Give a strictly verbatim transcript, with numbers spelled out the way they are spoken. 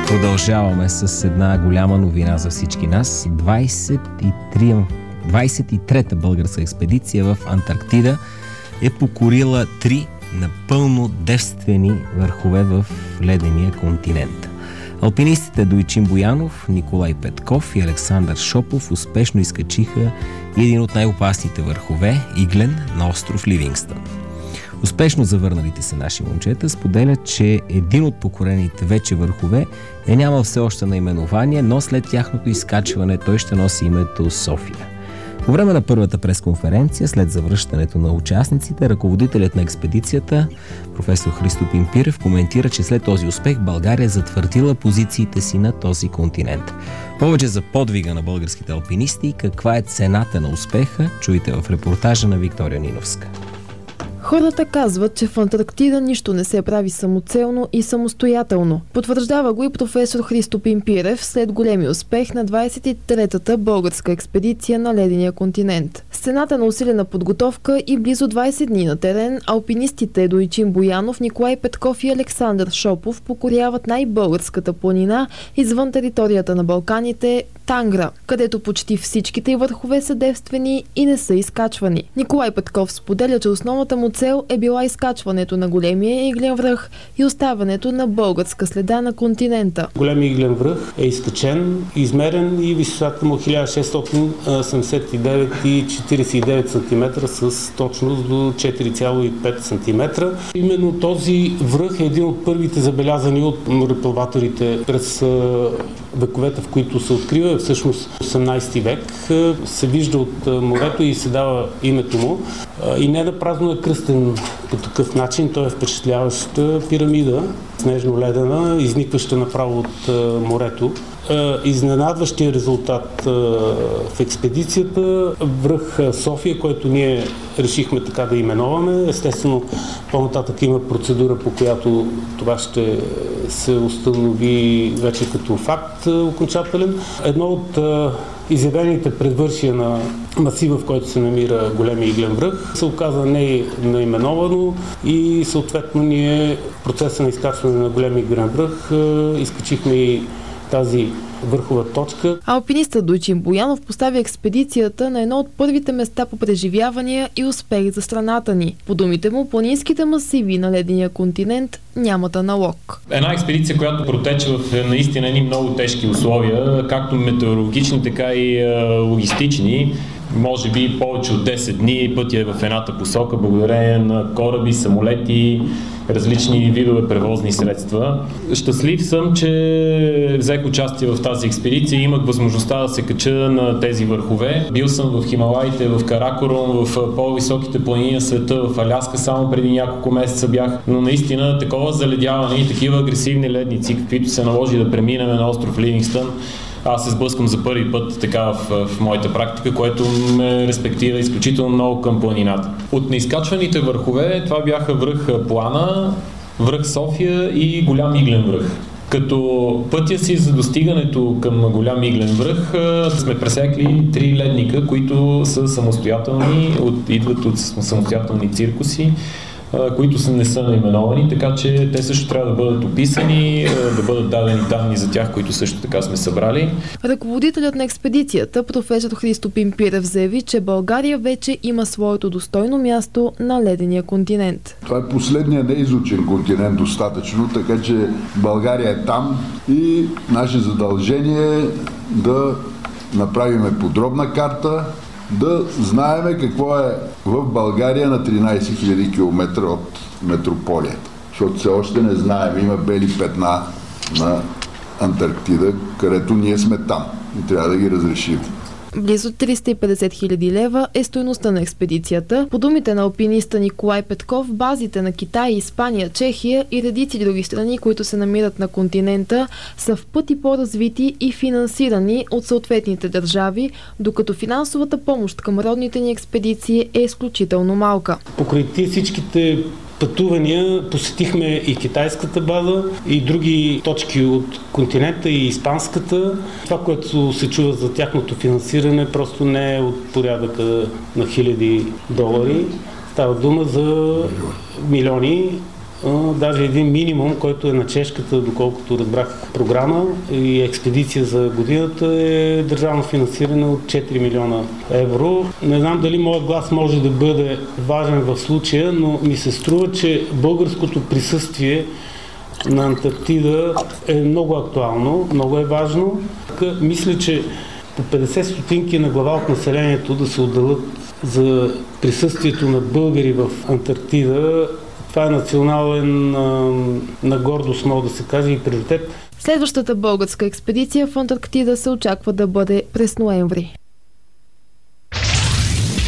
Продължаваме с една голяма новина за всички нас. двайсет и три, двайсет и трета българска експедиция в Антарктида е покорила три напълно девствени върхове в ледения континент. Алпинистите Дойчин Боянов, Николай Петков и Александър Шопов успешно изкачиха един от най-опасните върхове – Иглен, на остров Ливингстън. Успешно завърналите се наши момчета споделят, че един от покорените вече върхове е нямал все още наименование, но след тяхното изкачване той ще носи името София. По време на първата пресконференция, след завръщането на участниците, ръководителят на експедицията, професор Христо Пимпирев, коментира, че след този успех България е затвърдила позициите си на този континент. Повече за подвига на българските алпинисти и каква е цената на успеха, чуйте в репортажа на Виктория Ниновска. Хората казват, че в Антарктида нищо не се прави самоцелно и самостоятелно. Потвърждава го и професор Христо Пимпирев след големи успех на двайсет и третата българска експедиция на ледения континент. С цената на усилена подготовка и близо двайсет дни на терен, алпинистите Дойчин Боянов, Николай Петков и Александър Шопов покоряват най-българската планина извън територията на Балканите – Тангра, където почти всичките й върхове са девствени и не са изкачвани. Николай Петков споделя, че основната му цел е била изкачването на големия иглен връх и оставането на българска следа на континента. Големия иглен връх е изкачен, измерен и висотата му хиляда шестстотин седемдесет и девет цяло четирийсет и девет сантиметра с точност до четири цяло и пет сантиметра. Именно този връх е един от първите забелязани от мореплавателите през вековете, в които се открива, всъщност осемнайсети век, се вижда от морето и се дава името му. И не напразно е кръстен по такъв начин. Той е впечатляваща пирамида, снежно-ледена, изникваща направо от морето. Изненадващия резултат в експедицията връх София, който ние решихме така да именуваме. Естествено, по-нататък има процедура, по която това ще се установи вече като факт окончателен. Едно от изявените предвършия на масива, в който се намира големия иглен връх, се оказа не наименовано и съответно ние в процеса на изкачване на големия иглен връх изкачихме и тази върхова точка. Алпинистът Дойчин Боянов поставя експедицията на едно от първите места по преживявания и успех за страната ни. По думите му, планинските масиви на ледения континент нямат аналог. Една експедиция, която протече в наистина едни много тежки условия, както метеорологични, така и логистични. Може би повече от десет дни пътя е в едната посока, благодарение на кораби, самолети, различни видове превозни средства. Щастлив съм, че взех участие в тази експедиция и имах възможността да се кача на тези върхове. Бил съм в Хималаите, в Каракорум, в по-високите планини на света, в Аляска само преди няколко месеца бях, но наистина такова заледяване и такива агресивни ледници, каквито се наложи да преминем на остров Ливингстън, аз се сблъскам за първи път така в, в моята практика, което ме респектира изключително много към планината. От неизкачваните върхове това бяха връх Плана, връх София и голям иглен връх. Като пътя си за достигането към голям иглен връх сме пресекли три ледника, които са самостоятелни, от, идват от самостоятелни циркуси, които са, не са наименовани, така че те също трябва да бъдат описани, да бъдат дадени данни за тях, които също така сме събрали. Ръководителят на експедицията, професор Христо Пимпирев, заяви, че България вече има своето достойно място на ледения континент. Това е последният неизучен континент достатъчно, така че България е там и наше задължение е да направим подробна карта, да знаеме какво е в България на тринайсет хиляди километра от метрополията. Защото все още не знаем, има бели петна на Антарктида, където ние сме там и трябва да ги разрешим. Близо триста и петдесет хиляди лева е стойността на експедицията. По думите на алпиниста Николай Петков, базите на Китай, Испания, Чехия и редици други страни, които се намират на континента, са в пъти по-развити и финансирани от съответните държави, докато финансовата помощ към родните ни експедиции е изключително малка. Покрай всичките пътувания посетихме и китайската база, и други точки от континента, и испанската. Това, което се чува за тяхното финансиране, просто не е от порядъка на хиляди долари. Става дума за милиони. даже един минимум, който е на чешката, доколкото разбрах, програма и експедиция за годината е държавно финансиране от четири милиона евро. Не знам дали моят глас може да бъде важен в случая, но ми се струва, че българското присъствие на Антарктида е много актуално, много е важно. Мисля, че по петдесет стотинки на глава от населението да се отделят за присъствието на българи в Антарктида, това е национален на гордост, мога да се каже, и приоритет. Следващата българска експедиция в Антарктида се очаква да бъде през ноември.